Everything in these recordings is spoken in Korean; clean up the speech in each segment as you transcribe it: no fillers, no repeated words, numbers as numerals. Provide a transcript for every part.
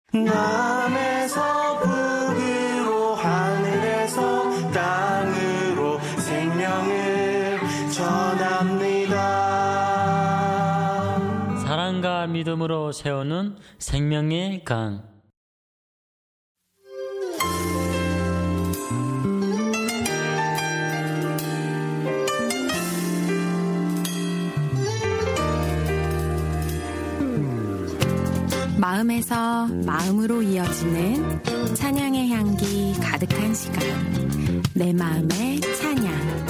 남에서 북으로 하늘에서 땅으로 생명을 전합니다. 사랑과 믿음으로 세우는 생명의 강. 마음에서 마음으로 이어지는 찬양의 향기 가득한 시간, 내 마음의 찬양.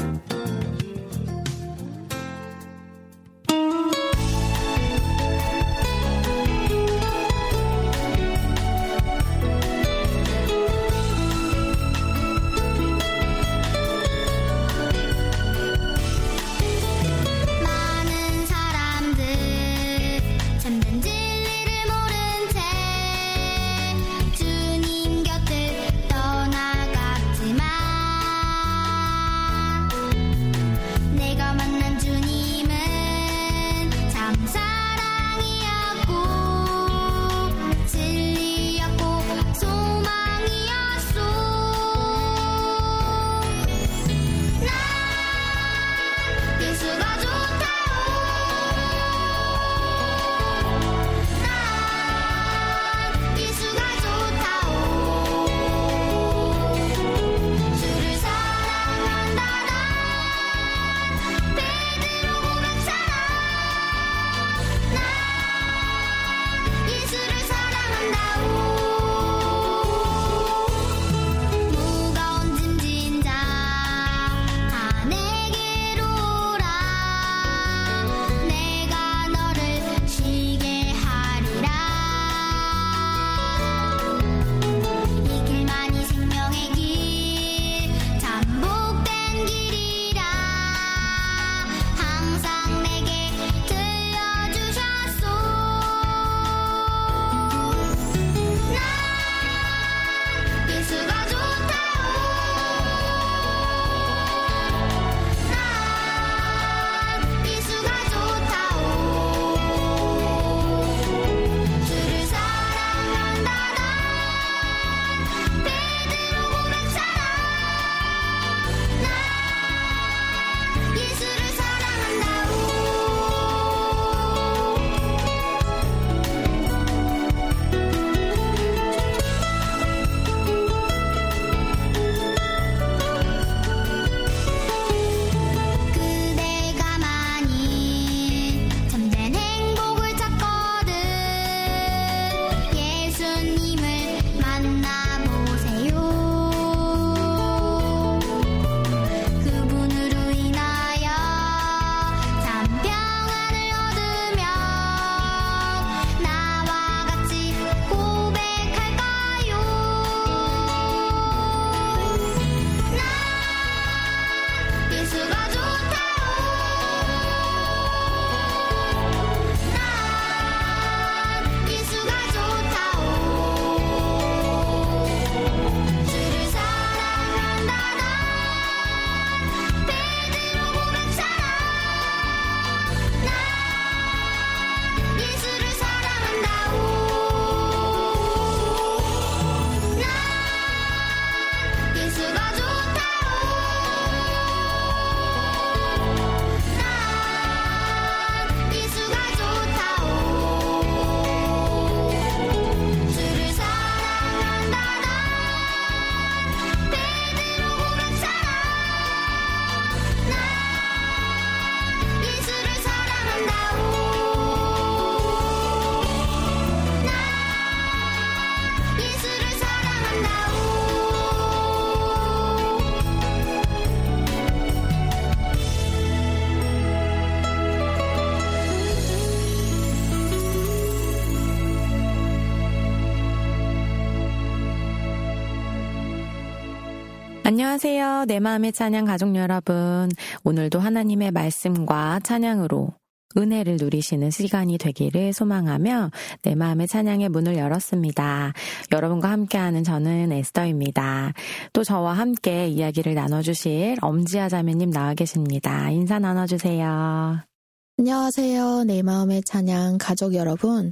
안녕하세요. 내 마음의 찬양 가족 여러분. 오늘도 하나님의 말씀과 찬양으로 은혜를 누리시는 시간이 되기를 소망하며 내 마음의 찬양의 문을 열었습니다. 여러분과 함께하는 저는 에스더입니다. 또 저와 함께 이야기를 나눠주실 엄지아 자매님 나와 계십니다. 인사 나눠주세요. 안녕하세요. 내 마음의 찬양 가족 여러분.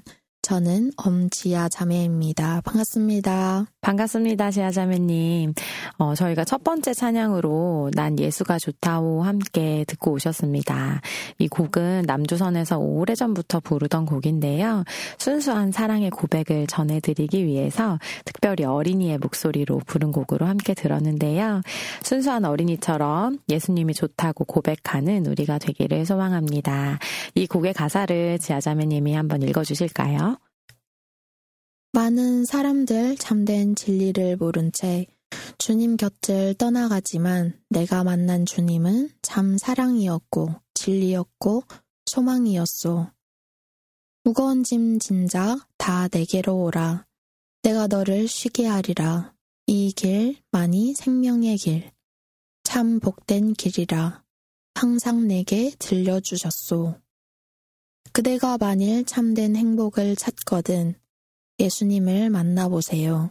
저는 엄지아 자매입니다. 반갑습니다. 반갑습니다, 지아자매님. 저희가 첫 번째 찬양으로 난 예수가 좋다오 함께 듣고 오셨습니다. 이 곡은 남조선에서 오래전부터 부르던 곡인데요. 순수한 사랑의 고백을 전해드리기 위해서 특별히 어린이의 목소리로 부른 곡으로 함께 들었는데요. 순수한 어린이처럼 예수님이 좋다고 고백하는 우리가 되기를 소망합니다. 이 곡의 가사를 지아자매님이 한번 읽어주실까요? 많은 사람들 참된 진리를 모른 채 주님 곁을 떠나가지만 내가 만난 주님은 참 사랑이었고 진리였고 소망이었소. 무거운 짐 진 자 다 내게로 오라. 내가 너를 쉬게 하리라. 이 길 만이 생명의 길. 참 복된 길이라. 항상 내게 들려주셨소. 그대가 만일 참된 행복을 찾거든 예수님을 만나보세요.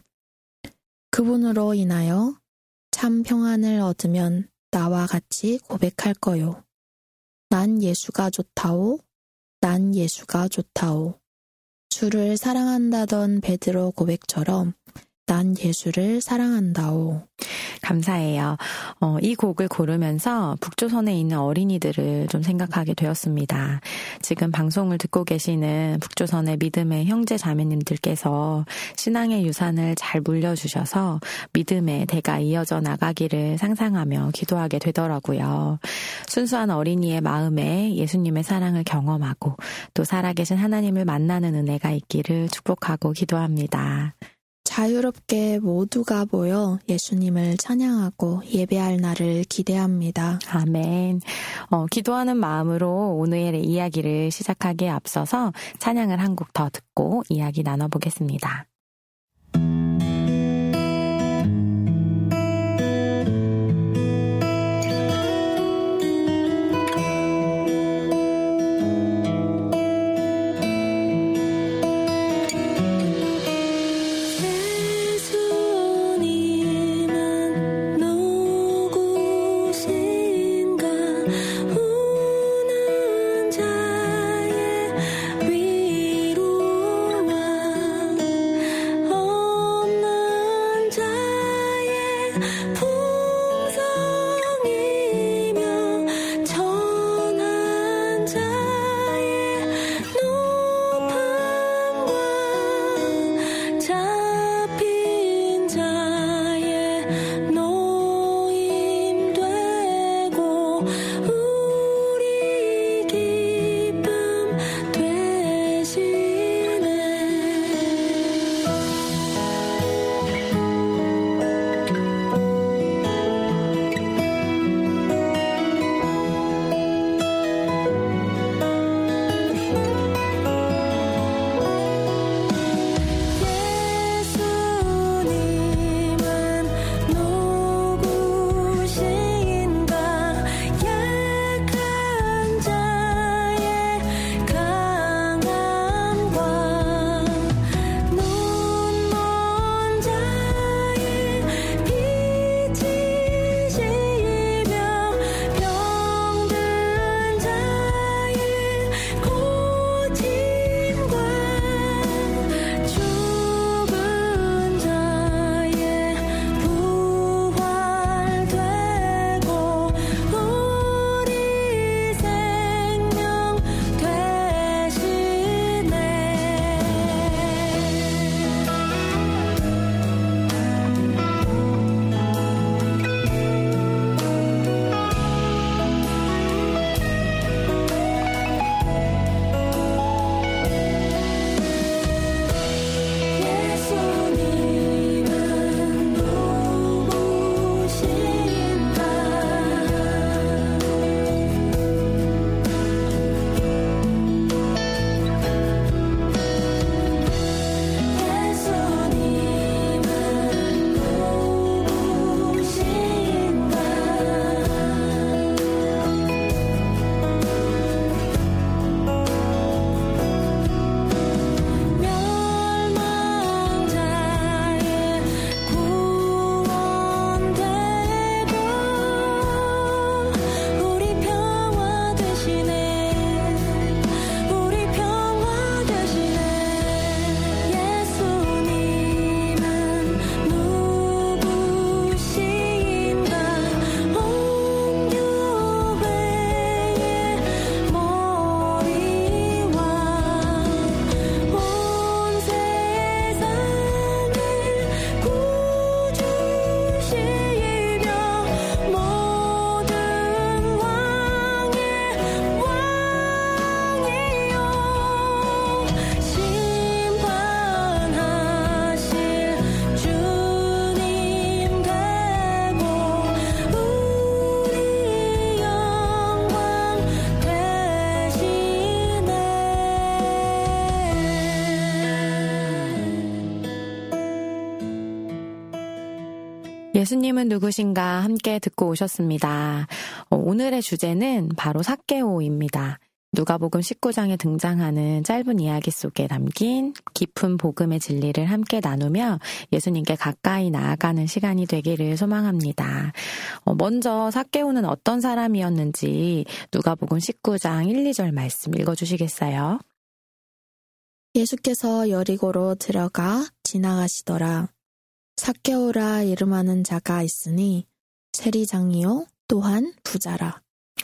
그분으로 인하여 참 평안을 얻으면 나와 같이 고백할 거요. 난 예수가 좋다오. 난 예수가 좋다오. 주를 사랑한다던 베드로 고백처럼 난 예수를 사랑한다오. 감사해요. 이 곡을 고르면서 북조선에 있는 어린이들을 좀 생각하게 되었습니다. 지금 방송을 듣고 계시는 북조선의 믿음의 형제 자매님들께서 신앙의 유산을 잘 물려주셔서 믿음의 대가 이어져 나가기를 상상하며 기도하게 되더라고요. 순수한 어린이의 마음에 예수님의 사랑을 경험하고 또 살아계신 하나님을 만나는 은혜가 있기를 축복하고 기도합니다. 자유롭게 모두가 모여 예수님을 찬양하고 예배할 날을 기대합니다. 아멘. 기도하는 마음으로 오늘의 이야기를 시작하기에 앞서서 찬양을 한 곡 더 듣고 이야기 나눠보겠습니다. 위로와 예수님은 누구신가 함께 듣고 오셨습니다. 오늘의 주제는 바로 삭개오입니다. 누가복음 19장에 등장하는 짧은 이야기 속에 담긴 깊은 복음의 진리를 함께 나누며 예수님께 가까이 나아가는 시간이 되기를 소망합니다. 먼저 삭개오는 어떤 사람이었는지 누가복음 19장 1, 2절 말씀 읽어주시겠어요? 예수께서 여리고로 들어가 지나가시더라. 삭개오라 이름하는 자가 있으니 세리장이요 또한 부자라.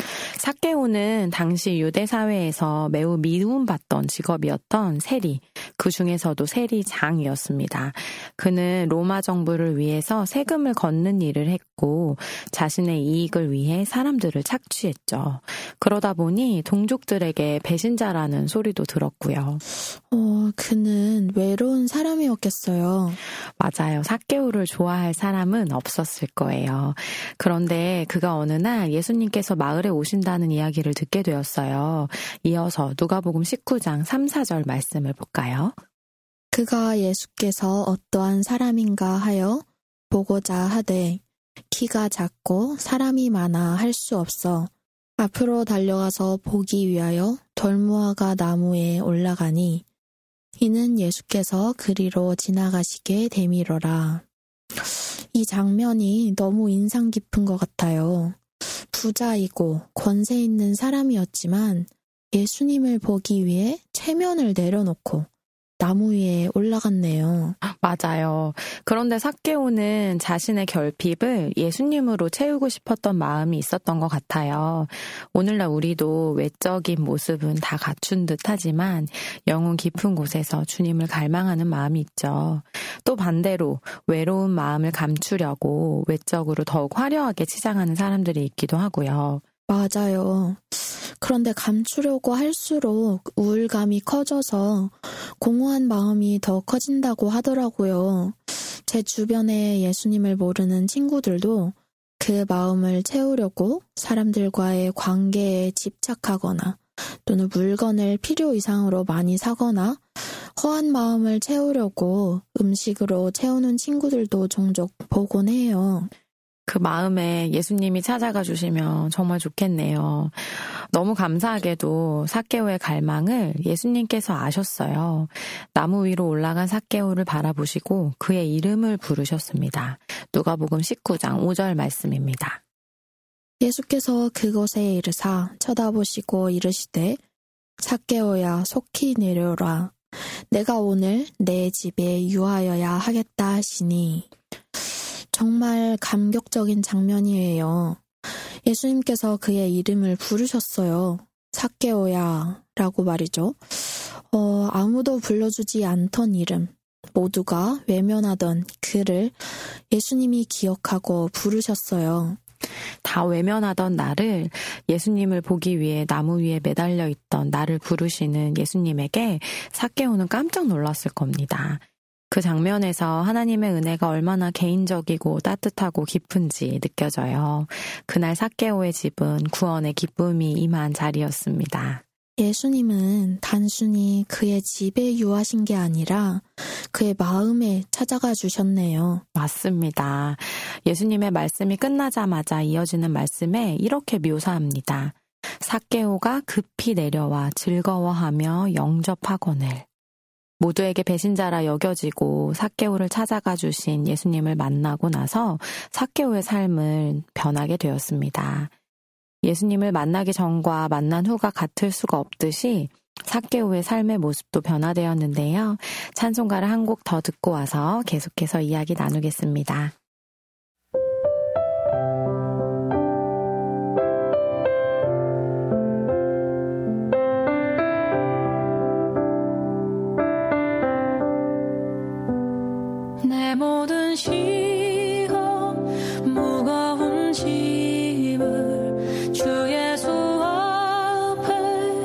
삭개오는 당시 유대 사회에서 매우 미움받던 직업이었던 세리, 그 중에서도 세리장이었습니다. 그는 로마 정부를 위해서 세금을 걷는 일을 했고 자신의 이익을 위해 사람들을 착취했죠. 그러다 보니 동족들에게 배신자라는 소리도 들었고요. 그는 외로운 사람이었겠어요. 맞아요. 삭개오를 좋아할 사람은 없었을 거예요. 그런데 그가 어느 날 예수님께서 마을에 오신다는 이야기를 듣게 되었어요. 이어서 누가복음 19장 3, 4절 말씀을 볼까요? 그가 예수께서 어떠한 사람인가 하여 보고자 하되 키가 작고 사람이 많아 할 수 없어 앞으로 달려가서 보기 위하여 돌무화과 나무에 올라가니 이는 예수께서 그리로 지나가시게 되미러라. 이 장면이 너무 인상 깊은 것 같아요. 부자이고 권세 있는 사람이었지만 예수님을 보기 위해 체면을 내려놓고 나무 위에 올라갔네요. 맞아요. 그런데 삭개오는 자신의 결핍을 예수님으로 채우고 싶었던 마음이 있었던 것 같아요. 오늘날 우리도 외적인 모습은 다 갖춘 듯 하지만 영혼 깊은 곳에서 주님을 갈망하는 마음이 있죠. 또 반대로 외로운 마음을 감추려고 외적으로 더욱 화려하게 치장하는 사람들이 있기도 하고요. 맞아요. 그런데 감추려고 할수록 우울감이 커져서 공허한 마음이 더 커진다고 하더라고요. 제 주변에 예수님을 모르는 친구들도 그 마음을 채우려고 사람들과의 관계에 집착하거나 또는 물건을 필요 이상으로 많이 사거나 허한 마음을 채우려고 음식으로 채우는 친구들도 종종 보곤 해요. 그 마음에 예수님이 찾아가 주시면 정말 좋겠네요. 너무 감사하게도 삭개오의 갈망을 예수님께서 아셨어요. 나무 위로 올라간 삭개오를 바라보시고 그의 이름을 부르셨습니다. 누가복음 19장 5절 말씀입니다. 예수께서 그곳에 이르사 쳐다보시고 이르시되 삭개오야 속히 내려라. 내가 오늘 내 집에 유하여야 하겠다 하시니 정말 감격적인 장면이에요. 예수님께서 그의 이름을 부르셨어요. 삭개오야 라고 말이죠. 아무도 불러주지 않던 이름, 모두가 외면하던 그를 예수님이 기억하고 부르셨어요. 다 외면하던 나를 예수님을 보기 위해 나무 위에 매달려 있던 나를 부르시는 예수님에게 삭개오는 깜짝 놀랐을 겁니다. 그 장면에서 하나님의 은혜가 얼마나 개인적이고 따뜻하고 깊은지 느껴져요. 그날 삭개오의 집은 구원의 기쁨이 임한 자리였습니다. 예수님은 단순히 그의 집에 유하신 게 아니라 그의 마음에 찾아가 주셨네요. 맞습니다. 예수님의 말씀이 끝나자마자 이어지는 말씀에 이렇게 묘사합니다. 삭개오가 급히 내려와 즐거워하며 영접하거늘. 모두에게 배신자라 여겨지고 삭개오를 찾아가 주신 예수님을 만나고 나서 삭개오의 삶을 변하게 되었습니다. 예수님을 만나기 전과 만난 후가 같을 수가 없듯이 삭개오의 삶의 모습도 변화되었는데요. 찬송가를 한 곡 더 듣고 와서 계속해서 이야기 나누겠습니다. 내 모든 시험 무거운 짐을 주 예수 앞에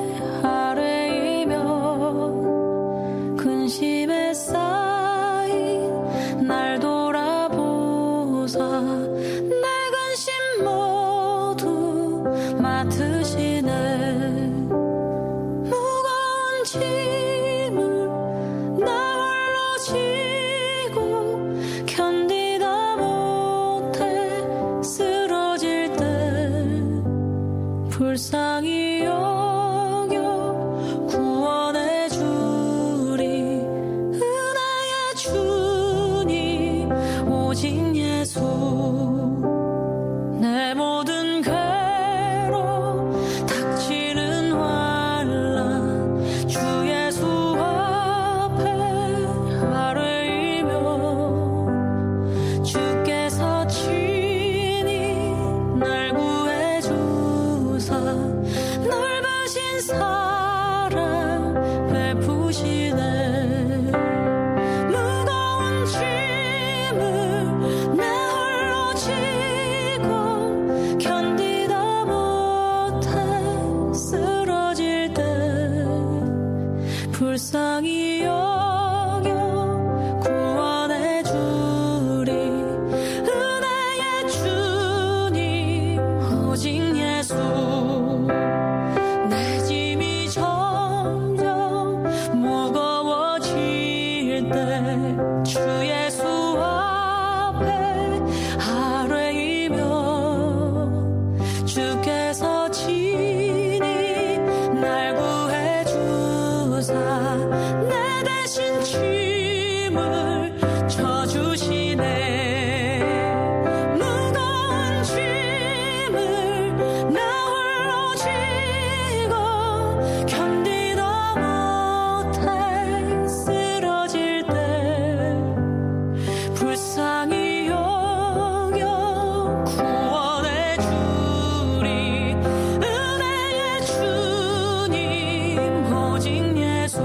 아뢰이며 근심에 쌓인 날 돌아보사 내 근심 모두 맡으시네. 무거운 짐을 나 홀로 견디다 오직 예수 내 모든 괴로 닥치는 환난 주 예수 앞에 아뢰이며 주께서 친히 날 구해주사 넓으신 사랑 베푸시네 무거운 짐을 내 홀로 지고 견디다 못해 쓰러질 때 불쌍히 여겨 구원해 주리 은혜의 주님 오직 예수 내 짐이 점점 무거워질 때 주 예수 앞에 아뢰이며 주께서 친히 날 구해주사 내 대신 짐을 져주시네 무거운 짐을 나 홀로 지고 견디다 못해 쓰러질 때 불쌍히 여겨 구원해 주리 은혜의 주님 오직 예수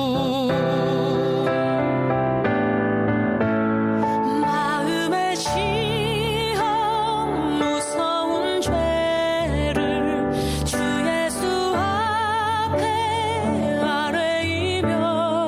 마음의 시험 무서운 죄를 주 예수 앞에 아뢰이며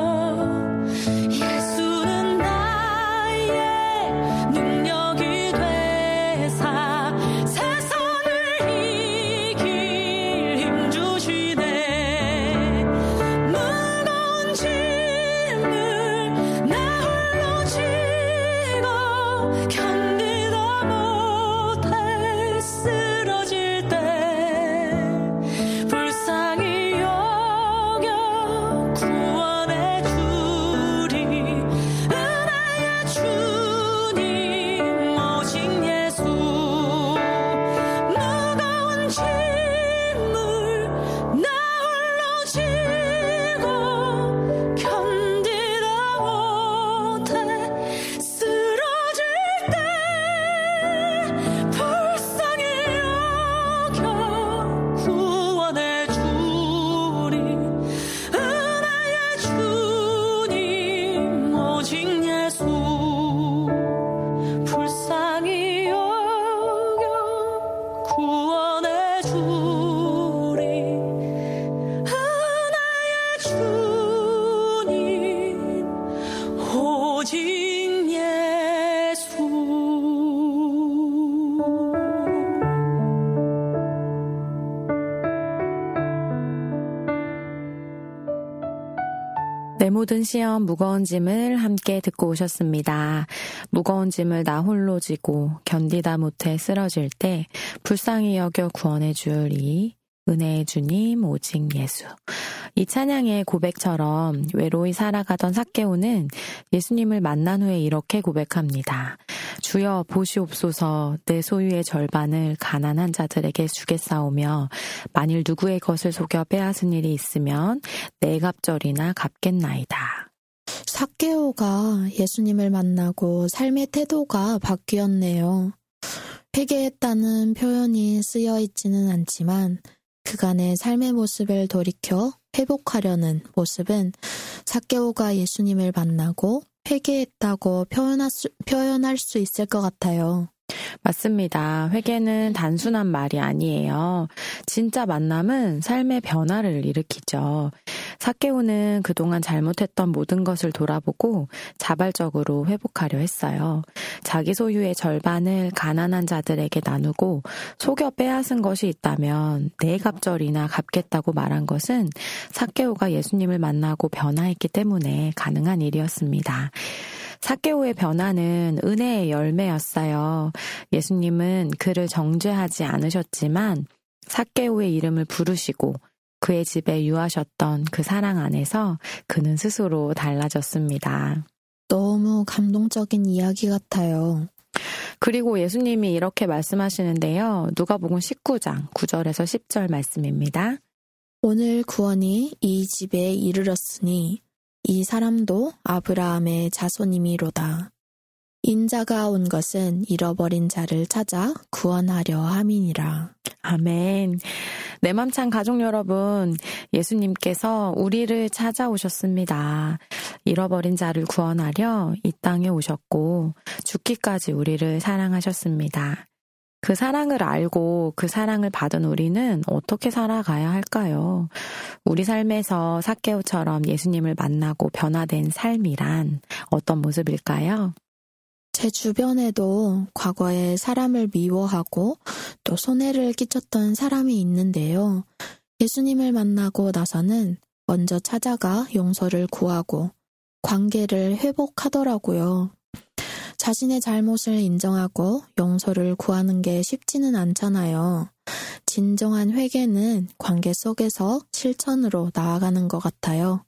예수는 나의 능력이 되사 세상을 이길 힘 주시네 무거운 짐을 나 홀로 지고 견디다 못해 쓰러질 때 불쌍히 여겨 구원해 주리 은혜의 주님 오직 예수 무거운 짐을 나 홀로 지고 견디다 못해 쓰러질 때 불쌍히 여겨 구원해 주리 은혜의 주님 오직 예수 불쌍히 여겨 구원해 주리 은혜의 주님 오직 예수 내 모든 시험 무거운 짐을 함께 듣고 오셨습니다. 무거운 짐을 나 홀로 지고 견디다 못해 쓰러질 때 불쌍히 여겨 구원해 주리 은혜의 주님 오직 예수. 이 찬양의 고백처럼 외로이 살아가던 삭개오는 예수님을 만난 후에 이렇게 고백합니다. 주여 보시옵소서 내 소유의 절반을 가난한 자들에게 주겠사오며 만일 누구의 것을 속여 빼앗은 일이 있으면 내 갑절이나 갚겠나이다. 삭개오가 예수님을 만나고 삶의 태도가 바뀌었네요. 회개했다는 표현이 쓰여 있지는 않지만 그간의 삶의 모습을 돌이켜 회복하려는 모습은 삭개오가 예수님을 만나고 회개했다고 표현할 수 있을 것 같아요. 맞습니다. 회개는 단순한 말이 아니에요. 진짜 만남은 삶의 변화를 일으키죠. 삭개오는 그동안 잘못했던 모든 것을 돌아보고 자발적으로 회복하려 했어요. 자기 소유의 절반을 가난한 자들에게 나누고 속여 빼앗은 것이 있다면 내 갑절이나 갚겠다고 말한 것은 삭개오가 예수님을 만나고 변화했기 때문에 가능한 일이었습니다. 삭개오의 변화는 은혜의 열매였어요. 예수님은 그를 정죄하지 않으셨지만 삭개오의 이름을 부르시고 그의 집에 유하셨던 그 사랑 안에서 그는 스스로 달라졌습니다. 너무 감동적인 이야기 같아요. 그리고 예수님이 이렇게 말씀하시는데요. 누가복음 19장 9절에서 10절 말씀입니다. 오늘 구원이 이 집에 이르렀으니 이 사람도 아브라함의 자손이미로다. 인자가 온 것은 잃어버린 자를 찾아 구원하려 함이니라. 아멘. 내 맘찬 가족 여러분, 예수님께서 우리를 찾아오셨습니다. 잃어버린 자를 구원하려 이 땅에 오셨고 죽기까지 우리를 사랑하셨습니다. 그 사랑을 알고 그 사랑을 받은 우리는 어떻게 살아가야 할까요? 우리 삶에서 삭개오처럼 예수님을 만나고 변화된 삶이란 어떤 모습일까요? 제 주변에도 과거에 사람을 미워하고 또 손해를 끼쳤던 사람이 있는데요. 예수님을 만나고 나서는 먼저 찾아가 용서를 구하고 관계를 회복하더라고요. 자신의 잘못을 인정하고 용서를 구하는 게 쉽지는 않잖아요. 진정한 회개는 관계 속에서 실천으로 나아가는 것 같아요.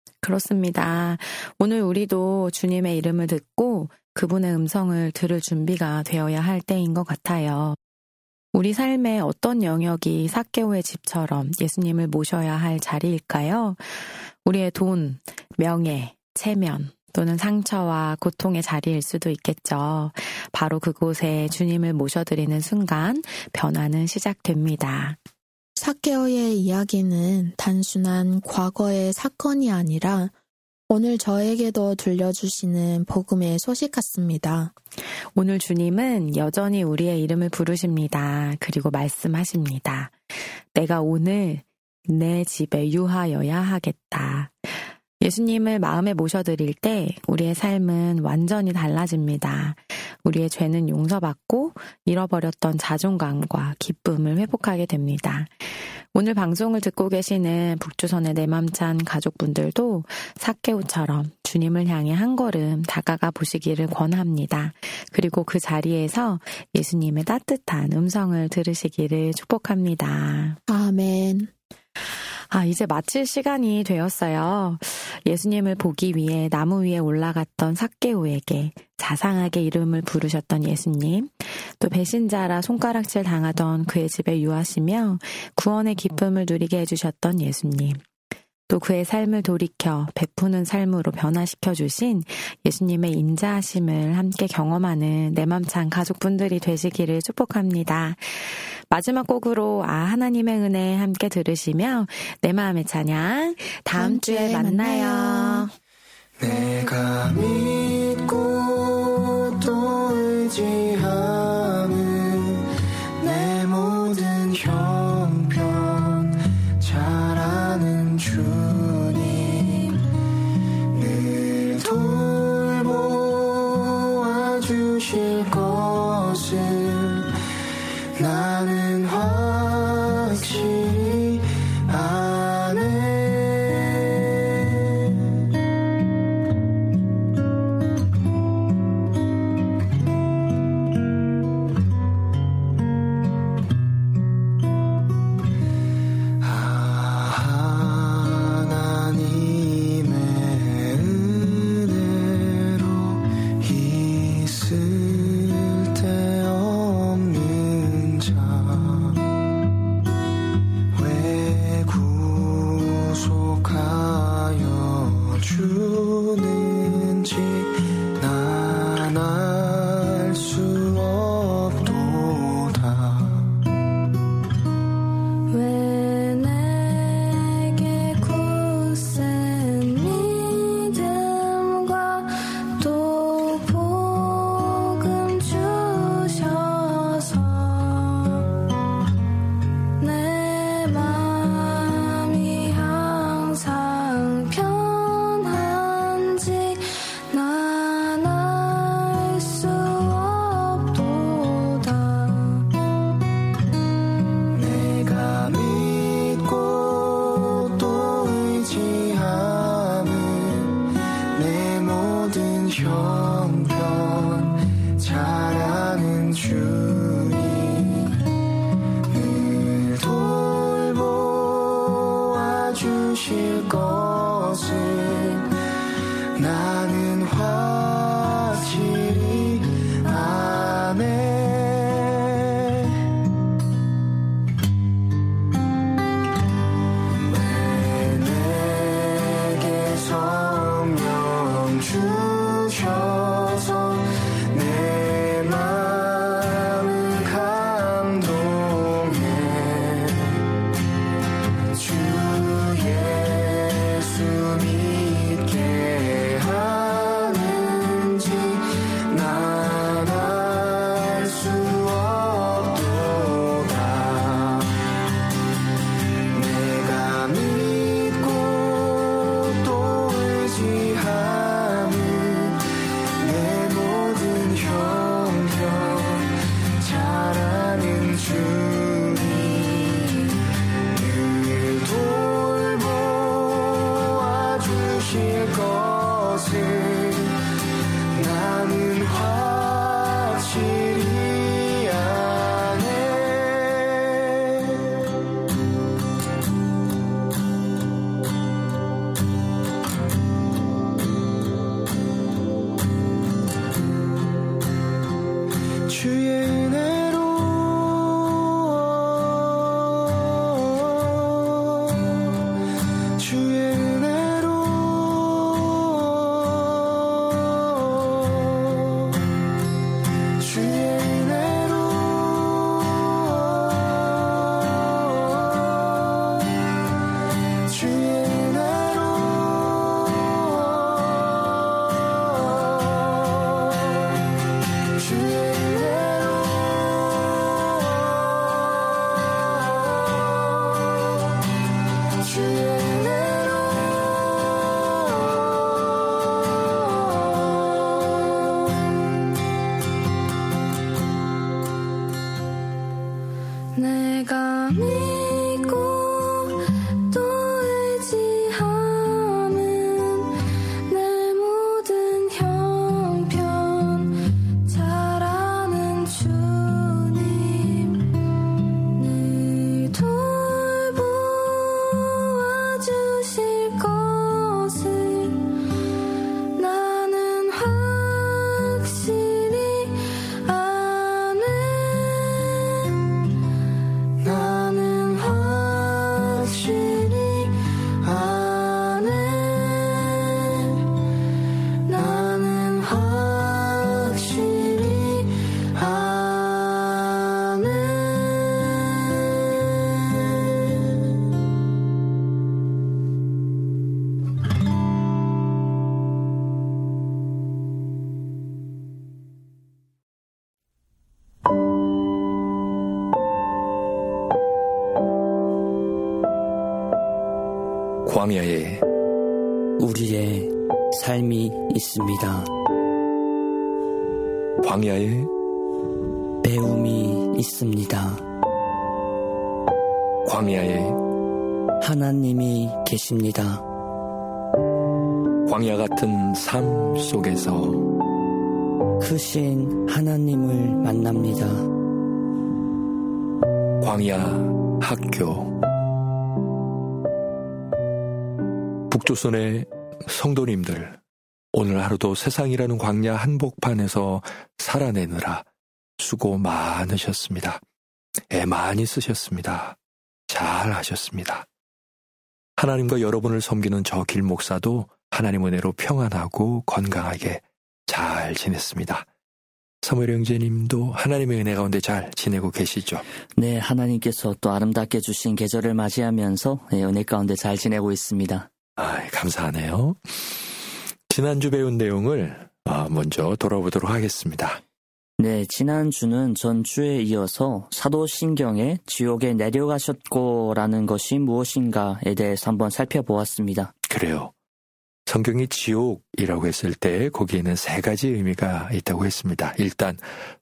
그렇습니다. 오늘 우리도 주님의 이름을 듣고 그분의 음성을 들을 준비가 되어야 할 때인 것 같아요. 우리 삶의 어떤 영역이 삭개오의 집처럼 예수님을 모셔야 할 자리일까요? 우리의 돈, 명예, 체면 또는 상처와 고통의 자리일 수도 있겠죠. 바로 그곳에 주님을 모셔드리는 순간 변화는 시작됩니다. 삭개오의 이야기는 단순한 과거의 사건이 아니라 오늘 저에게도 들려주시는 복음의 소식 같습니다. 오늘 주님은 여전히 우리의 이름을 부르십니다. 그리고 말씀하십니다. 내가 오늘 내 집에 유하여야 하겠다. 예수님을 마음에 모셔드릴 때 우리의 삶은 완전히 달라집니다. 우리의 죄는 용서받고 잃어버렸던 자존감과 기쁨을 회복하게 됩니다. 오늘 방송을 듣고 계시는 북조선의 내 맘찬 가족분들도 삭개오처럼 주님을 향해 한 걸음 다가가 보시기를 권합니다. 그리고 그 자리에서 예수님의 따뜻한 음성을 들으시기를 축복합니다. 아멘. 이제 마칠 시간이 되었어요. 예수님을 보기 위해 나무 위에 올라갔던 삭개오에게 자상하게 이름을 부르셨던 예수님, 또 배신자라 손가락질 당하던 그의 집에 유하시며 구원의 기쁨을 누리게 해주셨던 예수님, 또 그의 삶을 돌이켜 베푸는 삶으로 변화시켜 주신 예수님의 인자하심을 함께 경험하는 내 맘찬 가족분들이 되시기를 축복합니다. 마지막 곡으로 하나님의 은혜 함께 들으시며 내 마음의 찬양 다음 주에 만나요. 내가 믿고 또 의지하는 내 모든 형편 잘 아는 주님 늘 돌보아 주실 것을 나는 확실히 아네. 하나님의 은혜로 있을 데 없는 자 왜 구속하여 주는지 난 알 수 없도다. 왜 내게 굳센 믿음과 또 복음 주셔서 내 맘이 항상 편한지 난 알 수 없도다. 내가 믿고 또 의지하는 내 모든 형편 잘 아는 주님 늘 돌보아 주실 것을 나는 확실히 아네. 내가 믿고 또 의지함은 내 모든 형편 잘 아는 주님 늘 돌보아 주실 것을 나는 확실히 아네. 나는 확실히 아네. 나는 확실히 아네. 광야에 우리의 삶이 있습니다. 광야에 배움이 있습니다. 광야에 하나님이 계십니다. 광야 같은 삶 속에서 크신 하나님을 만납니다. 광야 학교 북조선의 성도님들, 오늘 하루도 세상이라는 광야 한복판에서 살아내느라 수고 많으셨습니다. 애 많이 쓰셨습니다. 잘 하셨습니다. 하나님과 여러분을 섬기는 저 길목사도 하나님 은혜로 평안하고 건강하게 잘 지냈습니다. 사무엘 형제님도 하나님의 은혜 가운데 잘 지내고 계시죠? 네, 하나님께서 또 아름답게 주신 계절을 맞이하면서 은혜 가운데 잘 지내고 있습니다. 감사하네요. 지난주 배운 내용을 먼저 돌아보도록 하겠습니다. 네, 지난주는 전주에 이어서 사도신경에 지옥에 내려가셨고라는 것이 무엇인가에 대해서 한번 살펴보았습니다. 그래요. 성경이 지옥이라고 했을 때 거기에는 세 가지 의미가 있다고 했습니다. 일단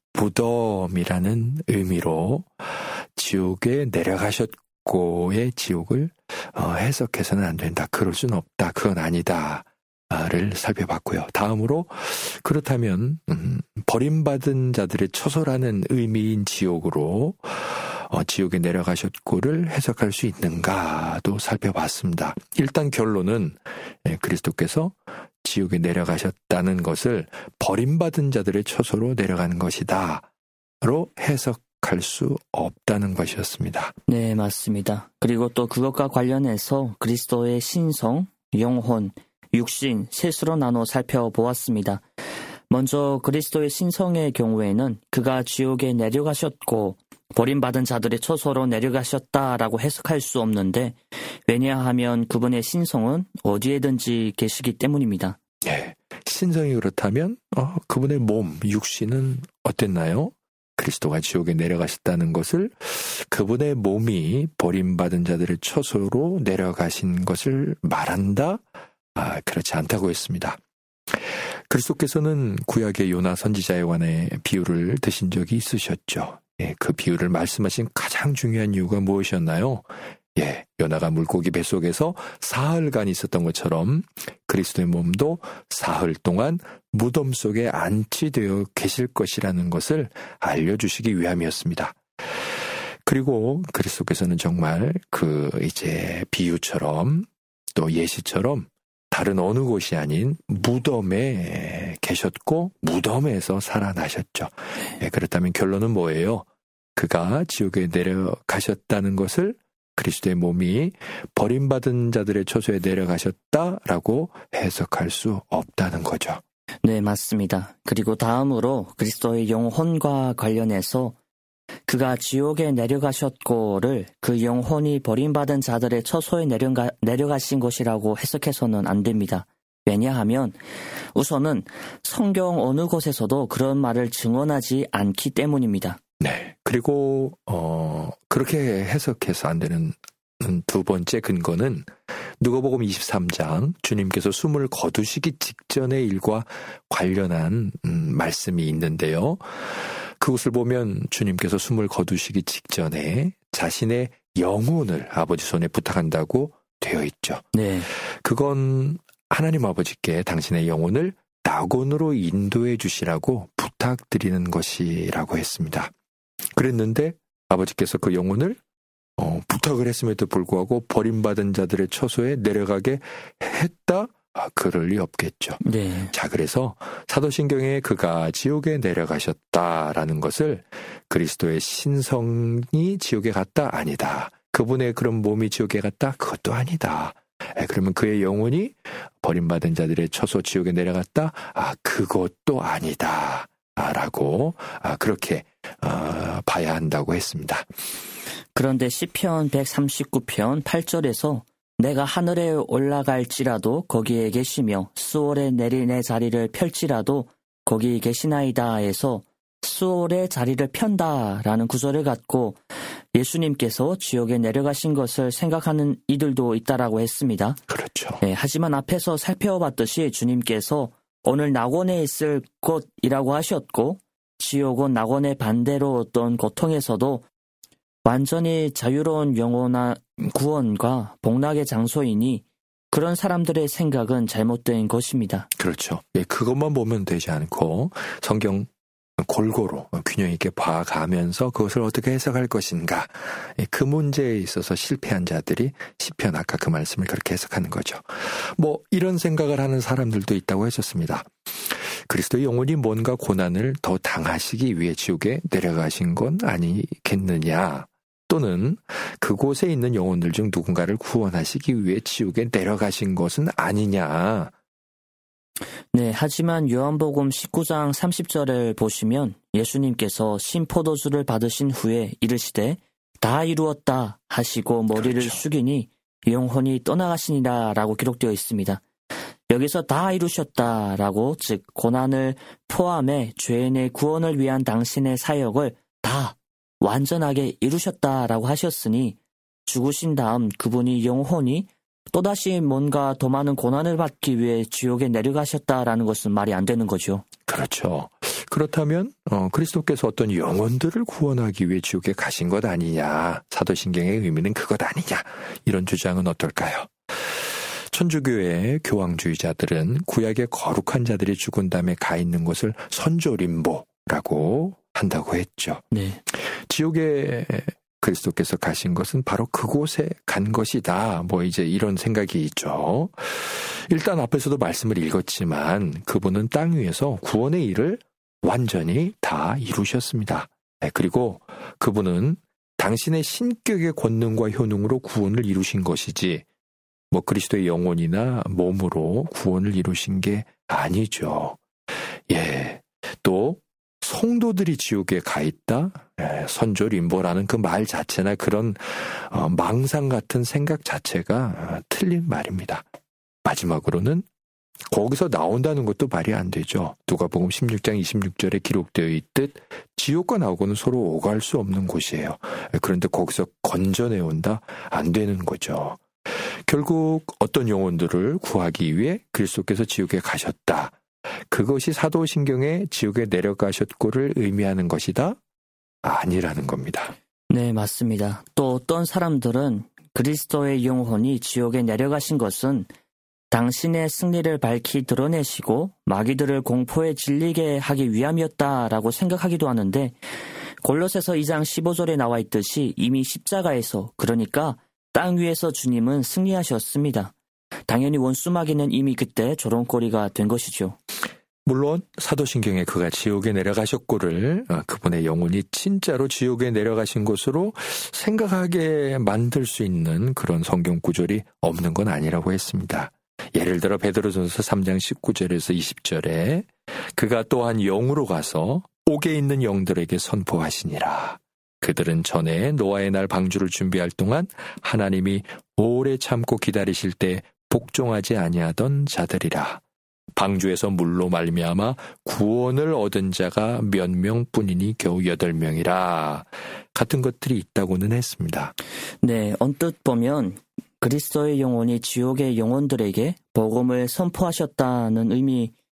무덤이라는 의미로 지옥에 내려가셨고의 지옥을 해석해서는 안 된다. 그럴 수는 없다. 그건 아니다. 를 살펴봤고요. 다음으로 그렇다면 버림받은 자들의 처소라는 의미인 지옥으로 지옥에 내려가셨고를 해석할 수 있는가도 살펴봤습니다. 일단 결론은 그리스도께서 지옥에 내려가셨다는 것을 버림받은 자들의 처소로 내려가는 것이다 로 해석할 수 없다는 것이었습니다. 네, 맞습니다. 그리고 또 그것과 관련해서 그리스도의 신성, 영혼, 육신, 셋으로 나눠 살펴보았습니다. 먼저 그리스도의 신성의 경우에는 그가 지옥에 내려가셨고 버림받은 자들의 처소로 내려가셨다라고 해석할 수 없는데, 왜냐하면 그분의 신성은 어디에든지 계시기 때문입니다. 예, 신성이 그렇다면 그분의 몸, 육신은 어땠나요? 그리스도가 지옥에 내려가셨다는 것을 그분의 몸이 버림받은 자들의 처소로 내려가신 것을 말한다? 그렇지 않다고 했습니다. 그리스도께서는 구약의 요나 선지자에 관해 비유를 드신 적이 있으셨죠. 그 비유를 말씀하신 가장 중요한 이유가 무엇이었나요? 요나가 물고기 뱃속에서 사흘간 있었던 것처럼 그리스도의 몸도 사흘 동안 무덤 속에 안치되어 계실 것이라는 것을 알려주시기 위함이었습니다. 그리고 그리스도께서는 정말 비유처럼 또 예시처럼 다른 어느 곳이 아닌 무덤에 계셨고 무덤에서 살아나셨죠. 그렇다면 결론은 뭐예요? 그가 지옥에 내려가셨다는 것을 그리스도의 몸이 버림받은 자들의 처소에 내려가셨다라고 해석할 수 없다는 거죠. 네, 맞습니다. 그리고 다음으로 그리스도의 영혼과 관련해서 그가 지옥에 내려가셨고를 그 영혼이 버림받은 자들의 처소에 내려가신 것이라고 해석해서는 안 됩니다. 왜냐하면 우선은 성경 어느 곳에서도 그런 말을 증언하지 않기 때문입니다. 네. 그리고 그렇게 해석해서 안 되는 두 번째 근거는 누가복음 23장 주님께서 숨을 거두시기 직전의 일과 관련한 말씀이 있는데요. 그 그것을 보면 주님께서 숨을 거두시기 직전에 자신의 영혼을 아버지 손에 부탁한다고 되어 있죠. 네. 그건 하나님 아버지께 당신의 영혼을 낙원으로 인도해 주시라고 부탁드리는 것이라고 했습니다. 그랬는데 아버지께서 그 영혼을 부탁을 했음에도 불구하고 버림받은 자들의 처소에 내려가게 했다? 그럴 리 없겠죠. 네. 자, 그래서 사도신경에 그가 지옥에 내려가셨다라는 것을 그리스도의 신성이 지옥에 갔다? 아니다. 그분의 그런 몸이 지옥에 갔다? 그것도 아니다. 그러면 그의 영혼이 버림받은 자들의 처소 지옥에 내려갔다? 그것도 아니다. 라고 그렇게 봐야 한다고 했습니다. 그런데 시편 139편 8절에서 내가 하늘에 올라갈지라도 거기에 계시며 수월에 내리 내 자리를 펼지라도 거기 계시나이다에서 수월의 자리를 편다라는 구절을 갖고 예수님께서 지옥에 내려가신 것을 생각하는 이들도 있다라고 했습니다. 그렇죠. 네, 하지만 앞에서 살펴봤듯이 주님께서 오늘 낙원에 있을 곳이라고 하셨고 지옥은 낙원의 반대로 어떤 고통에서도 완전히 자유로운 영원한 구원과 복락의 장소이니 그런 사람들의 생각은 잘못된 것입니다. 그렇죠. 그것만 보면 되지 않고 성경 골고루 균형 있게 봐가면서 그것을 어떻게 해석할 것인가, 그 문제에 있어서 실패한 자들이 시편 아까 그 말씀을 그렇게 해석하는 거죠. 이런 생각을 하는 사람들도 있다고 했었습니다. 그리스도의 영혼이 뭔가 고난을 더 당하시기 위해 지옥에 내려가신 건 아니겠느냐, 또는 그곳에 있는 영혼들 중 누군가를 구원하시기 위해 지옥에 내려가신 것은 아니냐. 네, 하지만 요한복음 19장 30절을 보시면 예수님께서 신포도주를 받으신 후에 이르시되 다 이루었다 하시고 머리를 그렇죠. 숙이니 영혼이 떠나가시니라 라고 기록되어 있습니다. 여기서 다 이루셨다라고, 즉 고난을 포함해 죄인의 구원을 위한 당신의 사역을 다 완전하게 이루셨다라고 하셨으니 죽으신 다음 그분이 영혼이 또다시 뭔가 더 많은 고난을 받기 위해 지옥에 내려가셨다라는 것은 말이 안 되는 거죠. 그렇죠. 그렇다면 그리스도께서 어떤 영혼들을 구원하기 위해 지옥에 가신 것 아니냐, 사도신경의 의미는 그것 아니냐, 이런 주장은 어떨까요? 천주교의 교황주의자들은 구약의 거룩한 자들이 죽은 다음에 가 있는 곳을 선조림보라고 한다고 했죠. 네. 지옥에 그리스도께서 가신 것은 바로 그곳에 간 것이다. 이제 이런 생각이 있죠. 일단 앞에서도 말씀을 읽었지만 그분은 땅 위에서 구원의 일을 완전히 다 이루셨습니다. 그리고 그분은 당신의 신격의 권능과 효능으로 구원을 이루신 것이지 그리스도의 영혼이나 몸으로 구원을 이루신 게 아니죠. 또 성도들이 지옥에 가 있다? 선조림보라는 그 말 자체나 그런 망상 같은 생각 자체가 틀린 말입니다. 마지막으로는 거기서 나온다는 것도 말이 안 되죠. 누가복음 16장 26절에 기록되어 있듯 지옥과 나오고는 서로 오갈 수 없는 곳이에요. 그런데 거기서 건져내온다? 안 되는 거죠. 결국 어떤 영혼들을 구하기 위해 그리스도께서 지옥에 가셨다. 그것이 사도신경에 지옥에 내려가셨고를 의미하는 것이다? 아니라는 겁니다. 네, 맞습니다. 또 어떤 사람들은 그리스도의 영혼이 지옥에 내려가신 것은 당신의 승리를 밝히 드러내시고 마귀들을 공포에 질리게 하기 위함이었다라고 생각하기도 하는데, 골로새서 2장 15절에 나와 있듯이 이미 십자가에서, 그러니까 땅 위에서 주님은 승리하셨습니다. 당연히 원수 마귀는 이미 그때 조롱거리가 된 것이죠. 물론 사도신경에 그가 지옥에 내려가셨고를 그분의 영혼이 진짜로 지옥에 내려가신 것으로 생각하게 만들 수 있는 그런 성경 구절이 없는 건 아니라고 했습니다. 예를 들어 베드로전서 3장 19절에서 20절에 그가 또한 영으로 가서 옥에 있는 영들에게 선포하시니라. 그들은 전에 노아의 날 방주를 준비할 동안 하나님이 오래 참고 기다리실 때 복종하지 아니하던 자들이라. 방주에서 물로 말미암아 구원을 얻은 자가 몇 명뿐이니 겨우 8명이라. 같은 것들이 있다고는 했습니다. 네, 언뜻 보면 그리스도의 영혼이 지옥의 영혼들에게 복음을 선포하셨다는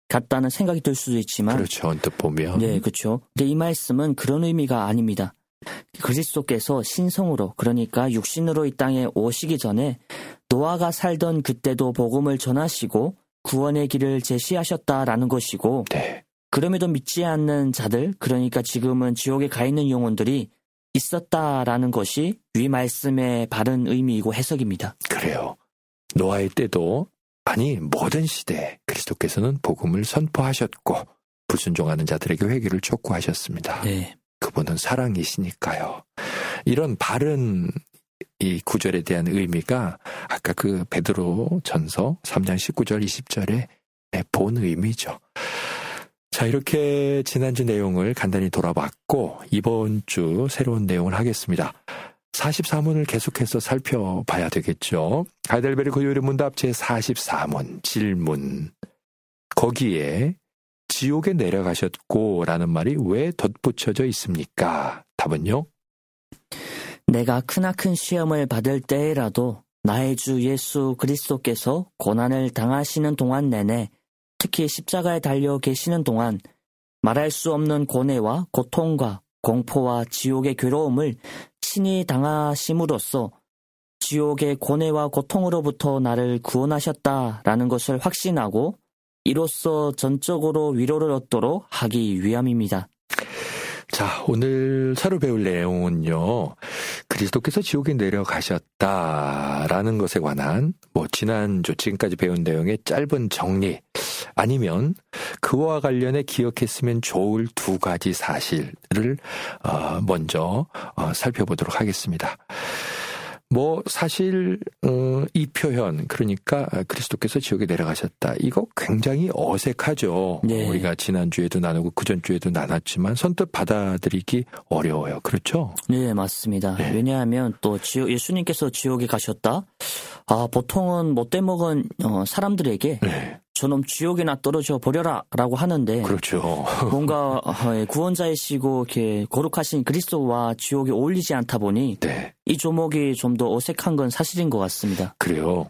같다는 생각이 들 수도 있지만 그렇죠. 언뜻 보면. 네, 그렇죠. 근데 이 말씀은 그런 의미가 아닙니다. 그리스도께서 신성으로 그러니까 육신으로 이 땅에 오시기 전에 노아가 살던 그때도 복음을 전하시고 구원의 길을 제시하셨다라는 것이고 네. 그럼에도 믿지 않는 자들 그러니까 지금은 지옥에 가 있는 영혼들이 있었다라는 것이 위 말씀의 바른 의미이고 해석입니다. 그래요. 노아의 때도 아니 모든 시대에 그리스도께서는 복음을 선포하셨고 불순종하는 자들에게 회개를 촉구하셨습니다. 네. 그분은 사랑이시니까요. 이런 바른 이 구절에 대한 의미가 아까 그 베드로 전서 3장 19절 20절에 본 의미죠. 자, 이렇게 지난주 내용을 간단히 돌아봤고 이번 주 새로운 내용을 하겠습니다. 44문을 계속해서 살펴봐야 되겠죠. 하이델베르 고요리 문답 제44문 질문. 거기에 지옥에 내려가셨고 라는 말이 왜 덧붙여져 있습니까? 답은요? 내가 크나큰 시험을 받을 때에라도 나의 주 예수 그리스도께서 고난을 당하시는 동안 내내 특히 십자가에 달려 계시는 동안 말할 수 없는 고뇌와 고통과 공포와 지옥의 괴로움을 친히 당하심으로써 지옥의 고뇌와 고통으로부터 나를 구원하셨다라는 것을 확신하고 이로써 전적으로 위로를 얻도록 하기 위함입니다. 자, 오늘 서로 배울 내용은요. 그리스도께서 지옥에 내려가셨다라는 것에 관한 지난주 지금까지 배운 내용의 짧은 정리 아니면 그와 관련해 기억했으면 좋을 두 가지 사실을 먼저 살펴보도록 하겠습니다. 사실 이 표현 그러니까 그리스도께서 지옥에 내려가셨다. 이거 굉장히 어색하죠. 네. 우리가 지난주에도 나누고 그전주에도 나눴지만 선뜻 받아들이기 어려워요. 그렇죠? 네, 맞습니다. 네. 왜냐하면 또 예수님께서 지옥에 가셨다. 보통은 못돼 먹은 사람들에게 네. 저놈 지옥에나 떨어져 버려라 라고 하는데 그렇죠. 뭔가 구원자이시고 이렇게 거룩하신 그리스도와 지옥에 어울리지 않다 보니 네. 이 조목이 좀 더 어색한 건 사실인 것 같습니다. 그래요.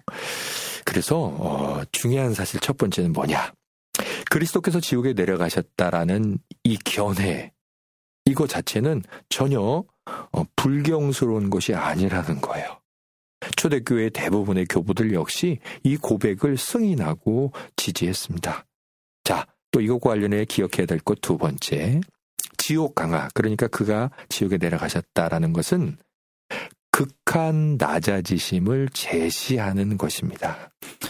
그래서 중요한 사실 첫 번째는 뭐냐. 그리스도께서 지옥에 내려가셨다라는 이 견해 이거 자체는 전혀 불경스러운 것이 아니라는 거예요. 초대교회 대부분의 교부들 역시 이 고백을 승인하고 지지했습니다. 자, 또 이것과 관련해 기억해야 될 것 두 번째. 지옥 강하, 그러니까 그가 지옥에 내려가셨다라는 것은 극한 낮아지심을 제시하는 것입니다.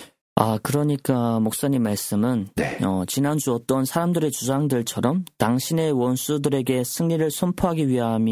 그러니까 목사님 말씀은 네. 지난주 어떤 사람들의 주장들처럼 당신의 원수들에게 승리를 선포하기 위함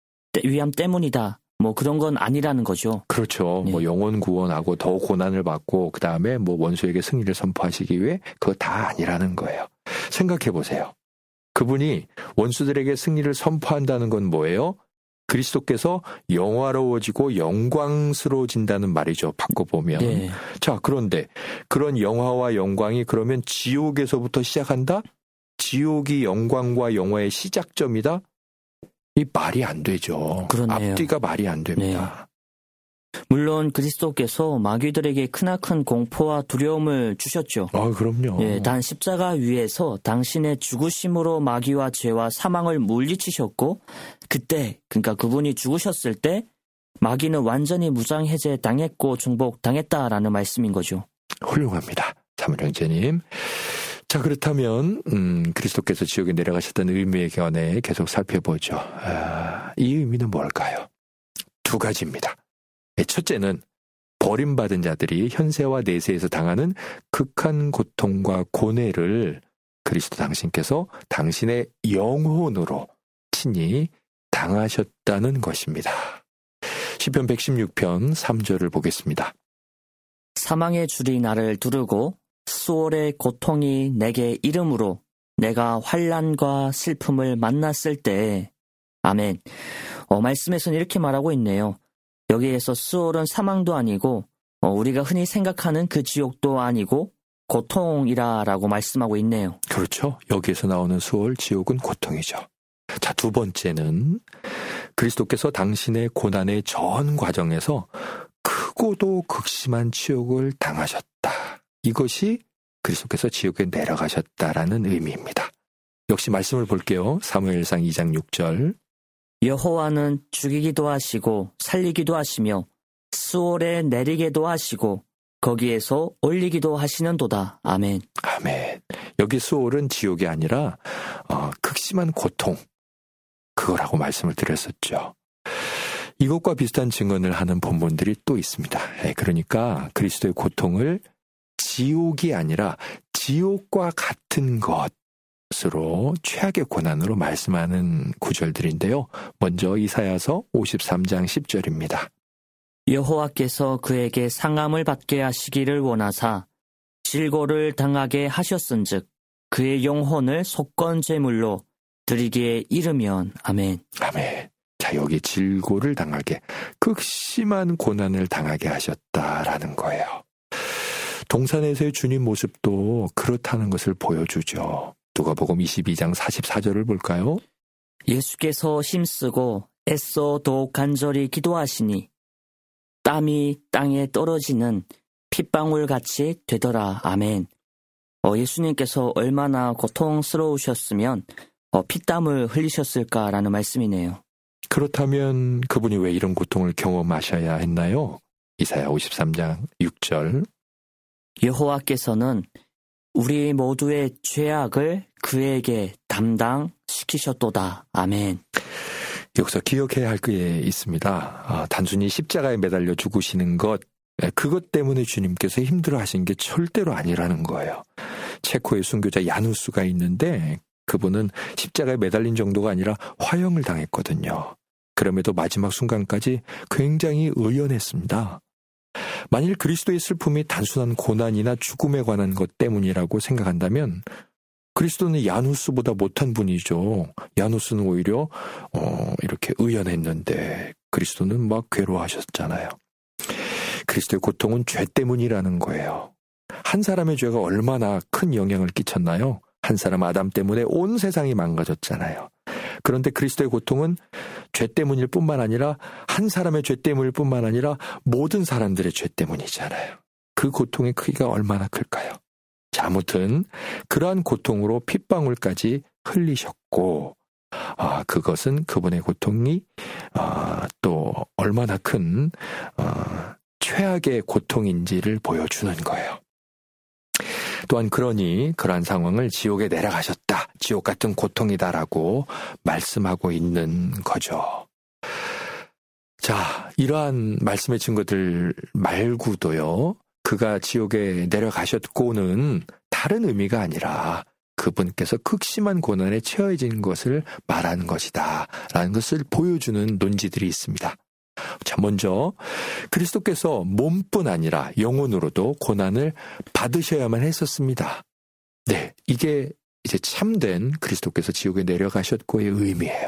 때문이다. 그런 건 아니라는 거죠. 그렇죠. 네. 영혼 구원하고 더 고난을 받고 그다음에 원수에게 승리를 선포하시기 위해 그거 다 아니라는 거예요. 생각해 보세요. 그분이 원수들에게 승리를 선포한다는 건 뭐예요? 그리스도께서 영화로워지고 영광스러워진다는 말이죠. 바꿔보면. 네. 자, 그런데 그런 영화와 영광이 그러면 지옥에서부터 시작한다? 지옥이 영광과 영화의 시작점이다? 이 말이 안 되죠. 그렇네요. 앞뒤가 말이 안 됩니다. 네. 물론 그리스도께서 마귀들에게 크나큰 공포와 두려움을 주셨죠. 그럼요. 예, 단 십자가 위에서 당신의 죽으심으로 마귀와 죄와 사망을 물리치셨고 그때 그러니까 그분이 죽으셨을 때 마귀는 완전히 무장해제 당했고 중복당했다라는 말씀인 거죠. 훌륭합니다. 사무령제님. 자, 그렇다면 그리스도께서 지옥에 내려가셨다는 의미의 견해 계속 살펴보죠. 이 의미는 뭘까요? 두 가지입니다. 첫째는 버림받은 자들이 현세와 내세에서 당하는 극한 고통과 고뇌를 그리스도 당신께서 당신의 영혼으로 친히 당하셨다는 것입니다. 시편 116편 3절을 보겠습니다. 사망의 줄이 나를 두르고 수월의 고통이 내게 이름으로 내가 환난과 슬픔을 만났을 때 아멘. 말씀에서는 이렇게 말하고 있네요. 여기에서 수월은 사망도 아니고 우리가 흔히 생각하는 그 지옥도 아니고 고통이라고 말씀하고 있네요. 그렇죠. 여기에서 나오는 수월, 지옥은 고통이죠. 자, 두 번째는 그리스도께서 당신의 고난의 전 과정에서 크고도 극심한 치욕을 당하셨다. 이것이 그리스도께서 지옥에 내려가셨다라는 의미입니다. 역시 말씀을 볼게요. 사무엘상 2장 6절. 여호와는 죽이기도 하시고 살리기도 하시며 스올에 내리게도 하시고 거기에서 올리기도 하시는도다. 아멘. 아멘. 여기 스올은 지옥이 아니라 극심한 고통, 그거라고 말씀을 드렸었죠. 이것과 비슷한 증언을 하는 본문들이 또 있습니다. 그러니까 그리스도의 고통을 지옥이 아니라 지옥과 같은 것으로 최악의 고난으로 말씀하는 구절들인데요. 먼저 이사야서 53장 10절입니다. 여호와께서 그에게 상함을 받게 하시기를 원하사 질고를 당하게 하셨은즉 그의 영혼을 속건 제물로 드리기에 이르면. 아멘. 아멘. 자, 여기 질고를 당하게, 극심한 고난을 당하게 하셨다라는 거예요. 동산에서의 주님 모습도 그렇다는 것을 보여주죠. 누가복음 22장 44절을 볼까요? 예수께서 힘쓰고 애써 더욱 간절히 기도하시니 땀이 땅에 떨어지는 핏방울같이 되더라. 아멘. 예수님께서 얼마나 고통스러우셨으면 피땀을 흘리셨을까라는 말씀이네요. 그렇다면 그분이 왜 이런 고통을 경험하셔야 했나요? 이사야 53장 6절. 여호와께서는 우리 모두의 죄악을 그에게 담당시키셨도다. 아멘. 여기서 기억해야 할 게 있습니다. 단순히 십자가에 매달려 죽으시는 것, 그것 때문에 주님께서 힘들어하신 게 절대로 아니라는 거예요. 체코의 순교자 야누스가 있는데 그분은 십자가에 매달린 정도가 아니라 화형을 당했거든요. 그럼에도 마지막 순간까지 굉장히 의연했습니다. 만일 그리스도의 슬픔이 단순한 고난이나 죽음에 관한 것 때문이라고 생각한다면 그리스도는 야누스보다 못한 분이죠. 야누스는 오히려 이렇게 의연했는데 그리스도는 막 괴로워하셨잖아요. 그리스도의 고통은 죄 때문이라는 거예요. 한 사람의 죄가 얼마나 큰 영향을 끼쳤나요? 한 사람 아담 때문에 온 세상이 망가졌잖아요. 그런데 그리스도의 고통은 죄 때문일 뿐만 아니라 한 사람의 죄 때문일 뿐만 아니라 모든 사람들의 죄 때문이잖아요. 그 고통의 크기가 얼마나 클까요? 자, 아무튼 그러한 고통으로 핏방울까지 흘리셨고 그것은 그분의 고통이 또 얼마나 큰 최악의 고통인지를 보여주는 거예요. 또한 그러니 그러한 상황을 지옥에 내려가셨다, 지옥 같은 고통이다라고 말씀하고 있는 거죠. 자, 이러한 말씀의 증거들 말고도요, 그가 지옥에 내려가셨고는 다른 의미가 아니라 그분께서 극심한 고난에 처해진 것을 말하는 것이다 라는 것을 보여주는 논지들이 있습니다. 자, 먼저 그리스도께서 몸뿐 아니라 영혼으로도 고난을 받으셔야만 했었습니다. 네, 이게 이제 참된 그리스도께서 지옥에 내려가셨고의 의미예요.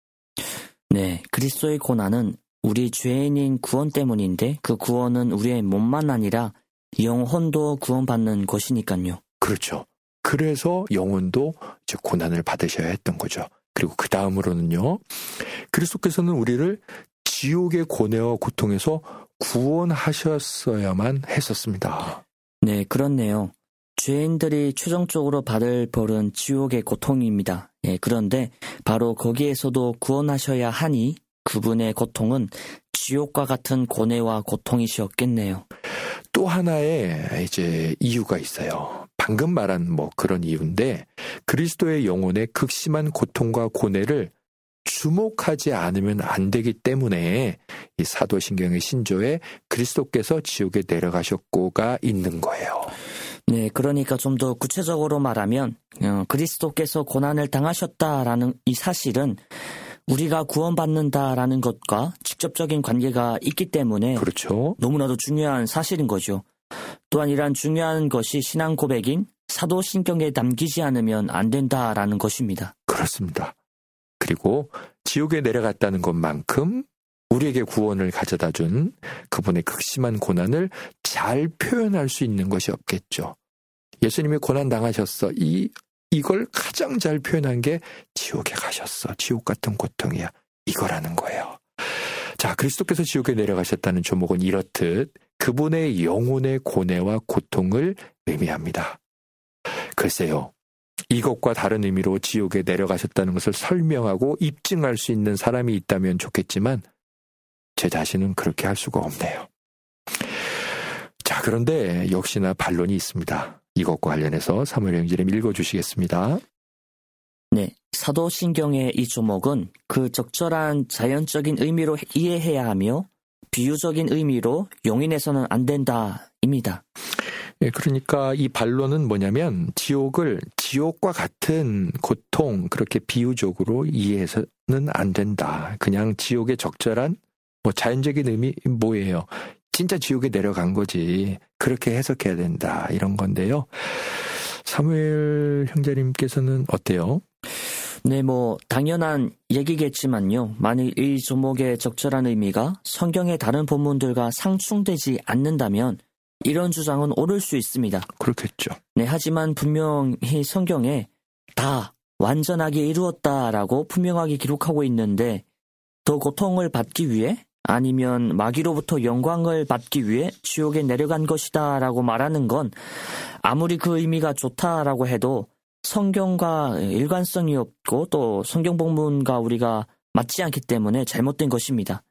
네, 그리스도의 고난은 우리 죄인인 구원 때문인데 그 구원은 우리의 몸만 아니라 영혼도 구원받는 것이니까요. 그렇죠. 그래서 영혼도 이제 고난을 받으셔야 했던 거죠. 그리고 그 다음으로는요, 그리스도께서는 우리를 지옥의 고뇌와 고통에서 구원하셨어야만 했었습니다. 네, 그렇네요. 죄인들이 최종적으로 받을 벌은 지옥의 고통입니다. 그런데 바로 거기에서도 구원하셔야 하니 그분의 고통은 지옥과 같은 고뇌와 고통이셨겠네요. 또 하나의 이제 이유가 있어요. 방금 말한 그런 이유인데 그리스도의 영혼의 극심한 고통과 고뇌를 주목하지 않으면 안 되기 때문에 이 사도신경의 신조에 그리스도께서 지옥에 내려가셨고가 있는 거예요. 네, 그러니까 좀 더 구체적으로 말하면 그리스도께서 고난을 당하셨다라는 이 사실은 우리가 구원받는다라는 것과 직접적인 관계가 있기 때문에 그렇죠. 너무나도 중요한 사실인 거죠. 또한 이러한 중요한 것이 신앙 고백인 사도신경에 남기지 않으면 안 된다라는 것입니다. 그렇습니다. 그리고 지옥에 내려갔다는 것만큼 우리에게 구원을 가져다 준 그분의 극심한 고난을 잘 표현할 수 있는 것이 없겠죠. 예수님이 고난 당하셨어. 이걸 가장 잘 표현한 게 지옥에 가셨어. 지옥 같은 고통이야. 이거라는 거예요. 자, 그리스도께서 지옥에 내려가셨다는 조목은 이렇듯 그분의 영혼의 고뇌와 고통을 의미합니다. 글쎄요. 이것과 다른 의미로 지옥에 내려가셨다는 것을 설명하고 입증할 수 있는 사람이 있다면 좋겠지만 제 자신은 그렇게 할 수가 없네요. 자, 그런데 역시나 반론이 있습니다. 이것과 관련해서 사무엘형제님 읽어주시겠습니다. 네, 사도신경의 이 조목은 그 적절한 자연적인 의미로 이해해야 하며 비유적인 의미로 용인해서는 안 된다입니다. 예, 그러니까 이 반론은 뭐냐면 지옥을 지옥과 같은 고통 그렇게 비유적으로 이해해서는 안 된다. 그냥 지옥의 적절한 자연적인 의미 뭐예요? 진짜 지옥에 내려간 거지. 그렇게 해석해야 된다. 이런 건데요. 사무엘 형제님께서는 어때요? 네, 당연한 얘기겠지만요. 만일 이 조목의 적절한 의미가 성경의 다른 본문들과 상충되지 않는다면 이런 주장은 옳을 수 있습니다. 그렇겠죠. 네, 하지만 분명히 성경에 다 완전하게 이루었다라고 분명하게 기록하고 있는데 더 고통을 받기 위해 아니면 마귀로부터 영광을 받기 위해 지옥에 내려간 것이다라고 말하는 건 아무리 그 의미가 좋다라고 해도 성경과 일관성이 없고 또 성경 본문과 우리가 맞지 않기 때문에 잘못된 것입니다.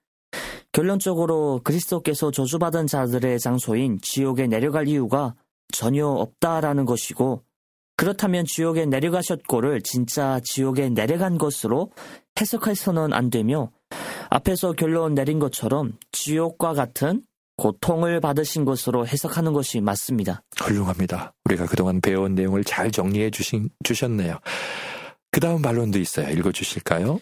결론적으로 그리스도께서 저주받은 자들의 장소인 지옥에 내려갈 이유가 전혀 없다라는 것이고 그렇다면 지옥에 내려가셨고를 진짜 지옥에 내려간 것으로 해석해서는 안 되며 앞에서 결론 내린 것처럼 지옥과 같은 고통을 받으신 것으로 해석하는 것이 맞습니다. 훌륭합니다. 우리가 그동안 배운 내용을 잘 정리해 주셨네요. 그 다음 반론도 있어요. 읽어주실까요?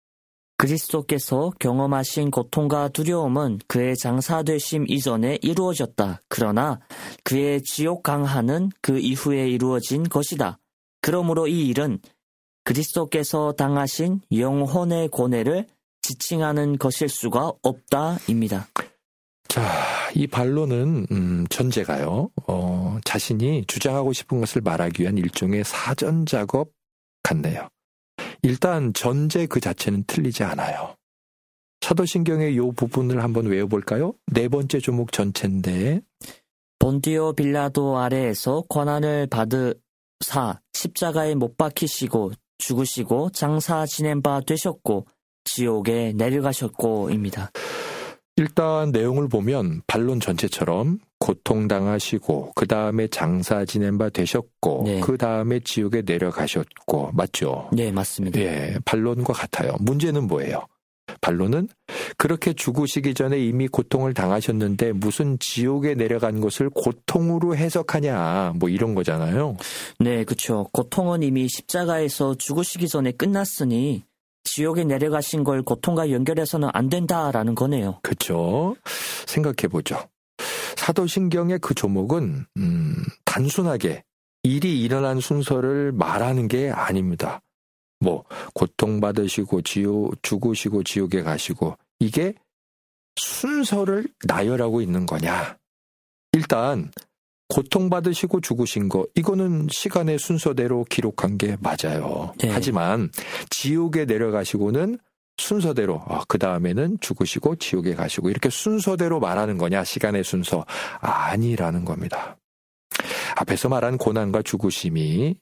그리스도께서 경험하신 고통과 두려움은 그의 장사되심 이전에 이루어졌다. 그러나 그의 지옥 강화는 그 이후에 이루어진 것이다. 그러므로 이 일은 그리스도께서 당하신 영혼의 고뇌를 지칭하는 것일 수가 없다입니다. 자, 이 반론은 전제가요. 자신이 주장하고 싶은 것을 말하기 위한 일종의 사전 작업 같네요. 일단 전제 그 자체는 틀리지 않아요. 사도신경의 이 부분을 한번 외워볼까요? 네 번째 조목 전체인데 본디오 빌라도 아래에서 권한을 받으사 십자가에 못 박히시고 죽으시고 장사 지낸 바 되셨고 지옥에 내려가셨고입니다. 일단 내용을 보면 반론 전체처럼 고통당하시고 그 다음에 장사 지낸 바 되셨고 네. 그 다음에 지옥에 내려가셨고 맞죠? 네, 맞습니다. 예, 반론과 같아요. 문제는 뭐예요? 반론은 그렇게 죽으시기 전에 이미 고통을 당하셨는데 무슨 지옥에 내려간 것을 고통으로 해석하냐 이런 거잖아요. 네, 그렇죠. 고통은 이미 십자가에서 죽으시기 전에 끝났으니 지옥에 내려가신 걸 고통과 연결해서는 안 된다라는 거네요. 그렇죠. 생각해보죠. 사도신경의 그 조목은 단순하게 일이 일어난 순서를 말하는 게 아닙니다. 고통받으시고 죽으시고 지옥에 가시고 이게 순서를 나열하고 있는 거냐. 일단 고통받으시고 죽으신 거 이거는 시간의 순서대로 기록한 게 맞아요. 네. 하지만 지옥에 내려가시고는 순서대로 그 다음에는 죽으시고 지옥에 가시고 이렇게 순서대로 말하는 거냐 시간의 순서 아니라는 겁니다. 앞에서 말한 고난과 죽으심이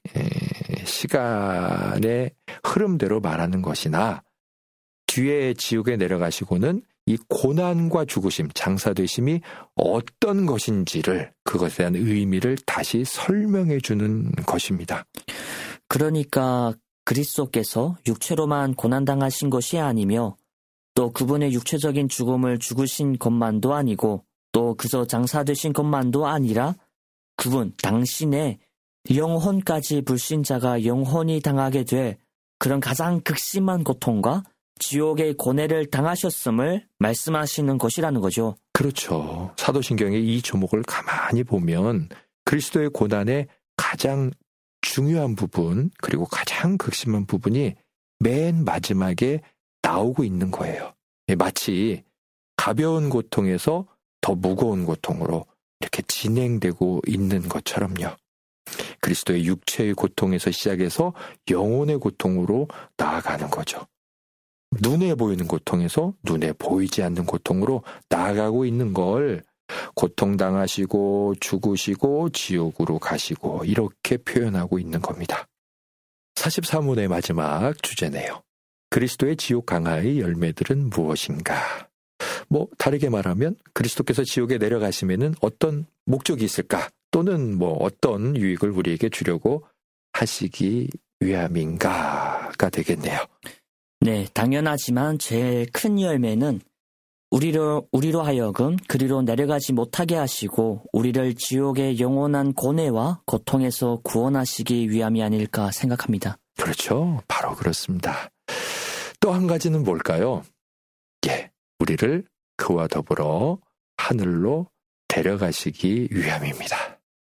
시간의 흐름대로 말하는 것이나 뒤에 지옥에 내려가시고는 이 고난과 죽으심, 장사되심이 어떤 것인지를 그것에 대한 의미를 다시 설명해 주는 것입니다. 그러니까 그리스도께서 육체로만 고난당하신 것이 아니며 또 그분의 육체적인 죽음을 죽으신 것만도 아니고 또 그저 장사되신 것만도 아니라 그분 당신의 영혼까지 불신자가 영혼이 당하게 될 그런 가장 극심한 고통과 지옥의 고뇌를 당하셨음을 말씀하시는 것이라는 거죠. 그렇죠. 사도신경의 이 조목을 가만히 보면 그리스도의 고난의 가장 중요한 부분 그리고 가장 극심한 부분이 맨 마지막에 나오고 있는 거예요. 마치 가벼운 고통에서 더 무거운 고통으로 이렇게 진행되고 있는 것처럼요. 그리스도의 육체의 고통에서 시작해서 영혼의 고통으로 나아가는 거죠. 눈에 보이는 고통에서 눈에 보이지 않는 고통으로 나아가고 있는 걸 고통당하시고 죽으시고 지옥으로 가시고 이렇게 표현하고 있는 겁니다. 44문의 마지막 주제네요. 그리스도의 지옥 강화의 열매들은 무엇인가? 다르게 말하면 그리스도께서 지옥에 내려가시면은 어떤 목적이 있을까? 또는 어떤 유익을 우리에게 주려고 하시기 위함인가가 되겠네요. 네, 당연하지만 제일 큰 열매는 우리로 하여금 그리로 내려가지 못하게 하시고 우리를 지옥의 영원한 고뇌와 고통에서 구원하시기 위함이 아닐까 생각합니다. 그렇죠. 바로 그렇습니다. 또 한 가지는 뭘까요? 우리를 그와 더불어 하늘로 데려가시기 위함입니다.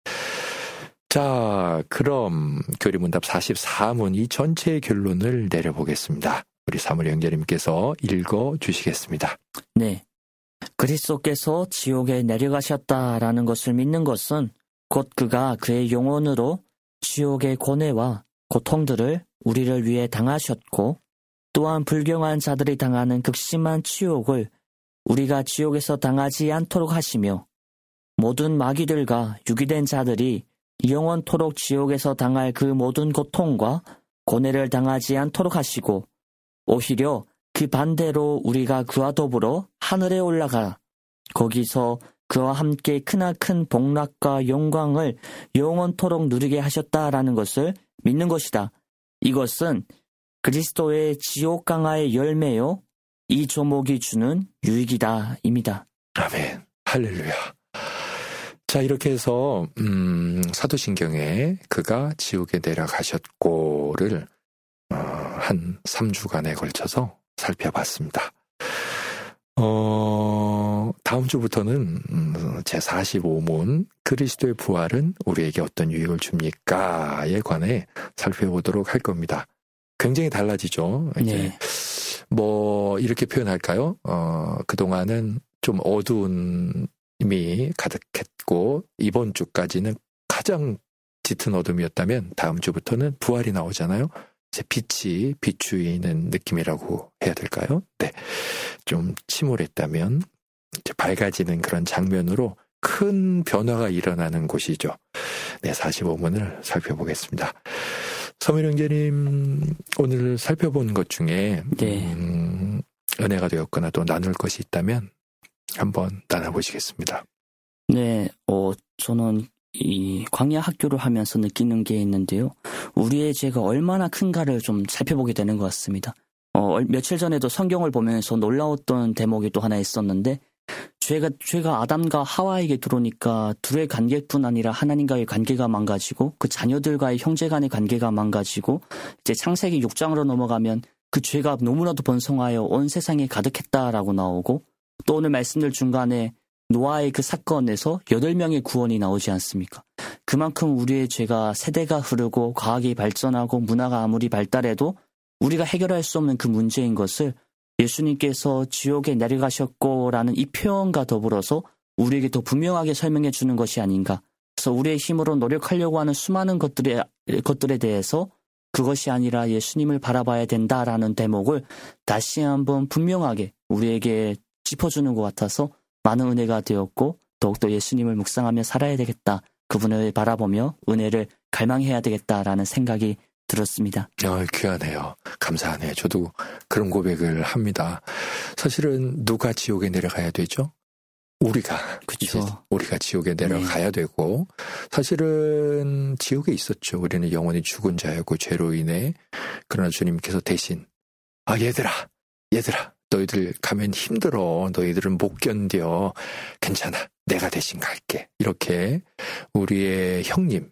자, 그럼 교리문답 44문 이 전체의 결론을 내려보겠습니다. 우리 사무엘 형제님께서 읽어주시겠습니다. 네, 그리스도께서 지옥에 내려가셨다라는 것을 믿는 것은 곧 그가 그의 영혼으로 지옥의 고뇌와 고통들을 우리를 위해 당하셨고 또한 불경한 자들이 당하는 극심한 치욕을 우리가 지옥에서 당하지 않도록 하시며 모든 마귀들과 유기된 자들이 영원토록 지옥에서 당할 그 모든 고통과 고뇌를 당하지 않도록 하시고 오히려 그 반대로 우리가 그와 더불어 하늘에 올라가 거기서 그와 함께 크나큰 복락과 영광을 영원토록 누리게 하셨다라는 것을 믿는 것이다. 이것은 그리스도의 지옥 강화의 열매요 이 조목이 주는 유익이다입니다. 아멘. 할렐루야. 자, 이렇게 해서 사도신경에 그가 지옥에 내려가셨고를 한 3주간에 걸쳐서 살펴봤습니다. 다음 주부터는 제45문 그리스도의 부활은 우리에게 어떤 유익을 줍니까에 관해 살펴보도록 할 겁니다. 굉장히 달라지죠. 네. 이렇게 표현할까요? 그동안은 좀 어두움이 가득했고 이번 주까지는 가장 짙은 어둠이었다면 다음 주부터는 부활이 나오잖아요. 이제 빛이 비추이는 느낌이라고 해야 될까요? 네, 좀 침울했다면 이제 밝아지는 그런 장면으로 큰 변화가 일어나는 곳이죠. 네, 45문을 살펴보겠습니다. 서민 형제님, 오늘 살펴본 것 중에 네. 은혜가 되었거나 또 나눌 것이 있다면 한번 나눠보시겠습니다. 네, 저는 이 광야 학교를 하면서 느끼는 게 있는데요. 우리의 죄가 얼마나 큰가를 좀 살펴보게 되는 것 같습니다. 며칠 전에도 성경을 보면서 놀라웠던 대목이 또 하나 있었는데 죄가 아담과 하와에게 들어오니까 둘의 관계뿐 아니라 하나님과의 관계가 망가지고 그 자녀들과의 형제 간의 관계가 망가지고 이제 창세기 6장으로 넘어가면 그 죄가 너무나도 번성하여 온 세상에 가득했다라고 나오고 또 오늘 말씀들 중간에 노아의 그 사건에서 8명의 구원이 나오지 않습니까? 그만큼 우리의 죄가 세대가 흐르고 과학이 발전하고 문화가 아무리 발달해도 우리가 해결할 수 없는 그 문제인 것을 예수님께서 지옥에 내려가셨고라는 이 표현과 더불어서 우리에게 더 분명하게 설명해 주는 것이 아닌가. 그래서 우리의 힘으로 노력하려고 하는 수많은 것들에 대해서 그것이 아니라 예수님을 바라봐야 된다라는 대목을 다시 한번 분명하게 우리에게 짚어주는 것 같아서 많은 은혜가 되었고 더욱더 예수님을 묵상하며 살아야 되겠다. 그분을 바라보며 은혜를 갈망해야 되겠다라는 생각이 들었습니다. 귀하네요. 감사하네요. 저도 그런 고백을 합니다. 사실은 누가 지옥에 내려가야 되죠? 우리가. 그렇죠. 우리가 지옥에 내려가야 되고 사실은 지옥에 있었죠. 우리는 영원히 죽은 자였고 죄로 인해. 그러나 주님께서 대신 얘들아 너희들 가면 힘들어. 너희들은 못 견뎌. 괜찮아. 내가 대신 갈게. 이렇게 우리의 형님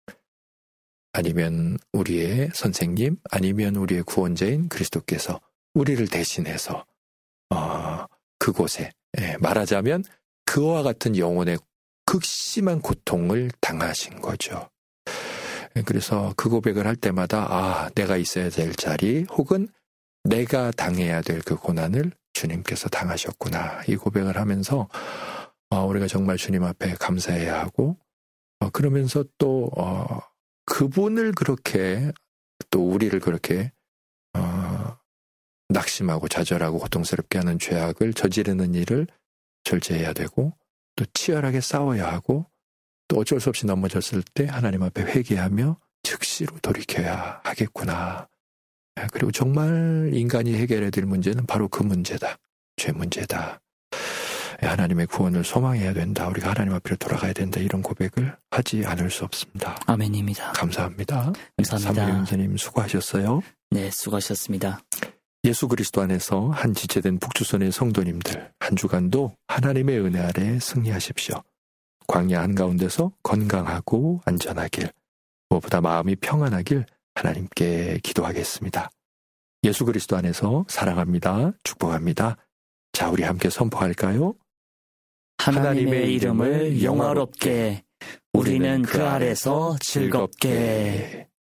아니면 우리의 선생님 아니면 우리의 구원자인 그리스도께서 우리를 대신해서 그곳에 말하자면 그와 같은 영혼의 극심한 고통을 당하신 거죠. 그래서 그 고백을 할 때마다 내가 있어야 될 자리 혹은 내가 당해야 될 그 고난을 주님께서 당하셨구나. 이 고백을 하면서 우리가 정말 주님 앞에 감사해야 하고 그러면서 또 그분을 그렇게 또 우리를 그렇게 낙심하고 좌절하고 고통스럽게 하는 죄악을 저지르는 일을 절제해야 되고 또 치열하게 싸워야 하고 또 어쩔 수 없이 넘어졌을 때 하나님 앞에 회개하며 즉시로 돌이켜야 하겠구나. 그리고 정말 인간이 해결해야 될 문제는 바로 그 문제다. 죄 문제다. 하나님의 구원을 소망해야 된다. 우리가 하나님 앞으로 돌아가야 된다. 이런 고백을 하지 않을 수 없습니다. 아멘입니다. 감사합니다. 감사합니다. 삼일 원사님 수고하셨어요. 네, 수고하셨습니다. 예수 그리스도 안에서 한 지체된 북주선의 성도님들 한 주간도 하나님의 은혜 아래 승리하십시오. 광야 한가운데서 건강하고 안전하길, 무엇보다 마음이 평안하길 하나님께 기도하겠습니다. 예수 그리스도 안에서 사랑합니다. 축복합니다. 자, 우리 함께 선포할까요? 하나님의 이름을 영화롭게, 우리는 그 아래서 즐겁게.